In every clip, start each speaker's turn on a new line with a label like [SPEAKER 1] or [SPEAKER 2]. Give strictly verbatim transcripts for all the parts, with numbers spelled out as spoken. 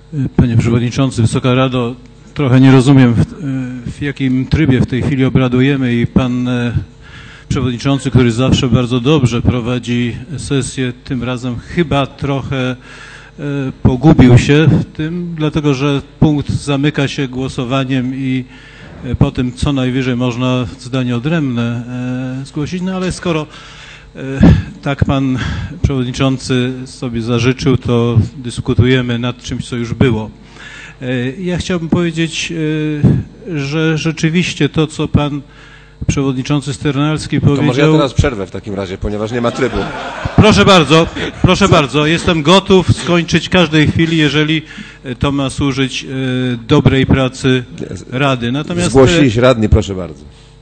[SPEAKER 1] Panie Przewodniczący, Wysoka Rado, trochę nie rozumiem, w, w jakim trybie w tej chwili obradujemy i Pan Przewodniczący, który zawsze bardzo dobrze prowadzi sesję, tym razem chyba trochę pogubił się w tym, dlatego że punkt zamyka się głosowaniem i po tym co najwyżej można zdanie odrębne zgłosić, no ale skoro tak Pan Przewodniczący sobie zażyczył, to dyskutujemy nad czymś, co już było. Ja chciałbym powiedzieć, że rzeczywiście to, co Pan Przewodniczący Sternalski powiedział...
[SPEAKER 2] To może ja teraz przerwę w takim razie, ponieważ nie ma trybu.
[SPEAKER 1] Proszę bardzo, proszę bardzo. Jestem gotów skończyć każdej chwili, jeżeli to ma służyć dobrej pracy Rady. Natomiast...
[SPEAKER 2] Zgłosili się radni, proszę bardzo.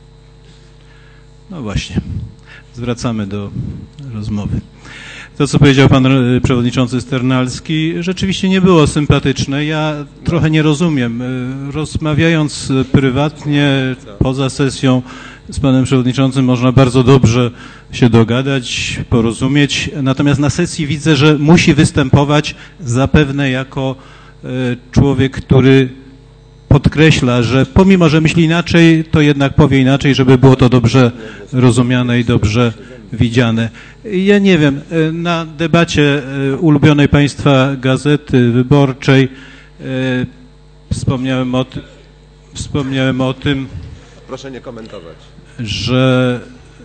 [SPEAKER 1] No właśnie. Zwracamy do rozmowy. To, co powiedział Pan Przewodniczący Sternalski, rzeczywiście nie było sympatyczne. Ja trochę nie rozumiem. Rozmawiając prywatnie, poza sesją z Panem Przewodniczącym można bardzo dobrze się dogadać, porozumieć. Natomiast na sesji widzę, że musi występować zapewne jako człowiek, który podkreśla, że pomimo, że myśli inaczej, to jednak powie inaczej, żeby było to dobrze rozumiane i dobrze widziane. Ja nie wiem, na debacie ulubionej Państwa Gazety Wyborczej wspomniałem o, wspomniałem o tym,
[SPEAKER 2] proszę nie komentować,
[SPEAKER 1] że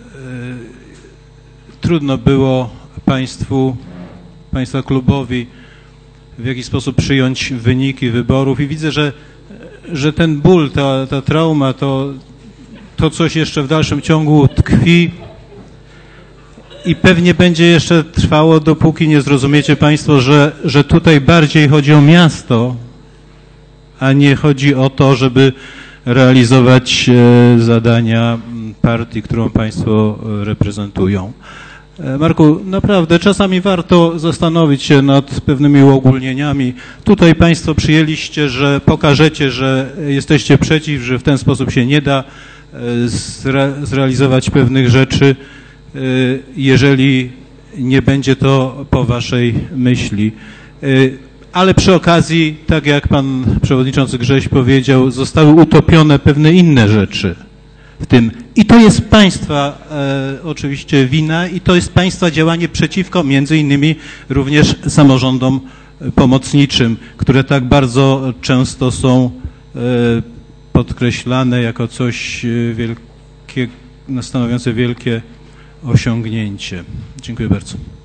[SPEAKER 1] trudno było Państwu, Państwa klubowi w jakiś sposób przyjąć wyniki wyborów i widzę, że że ten ból, ta, ta trauma, to, to coś jeszcze w dalszym ciągu tkwi i pewnie będzie jeszcze trwało, dopóki nie zrozumiecie Państwo, że, że tutaj bardziej chodzi o miasto, a nie chodzi o to, żeby realizować zadania partii, którą Państwo reprezentują. Marku, naprawdę czasami warto zastanowić się nad pewnymi uogólnieniami. Tutaj Państwo przyjęliście, że pokażecie, że jesteście przeciw, że w ten sposób się nie da zre zrealizować pewnych rzeczy, jeżeli nie będzie to po Waszej myśli. Ale przy okazji, tak jak Pan Przewodniczący Grześ powiedział, zostały utopione pewne inne rzeczy w tym. I to jest Państwa e, oczywiście wina i to jest Państwa działanie przeciwko między innymi również samorządom pomocniczym, które tak bardzo często są e, podkreślane jako coś wielkie, stanowiące wielkie osiągnięcie. Dziękuję bardzo.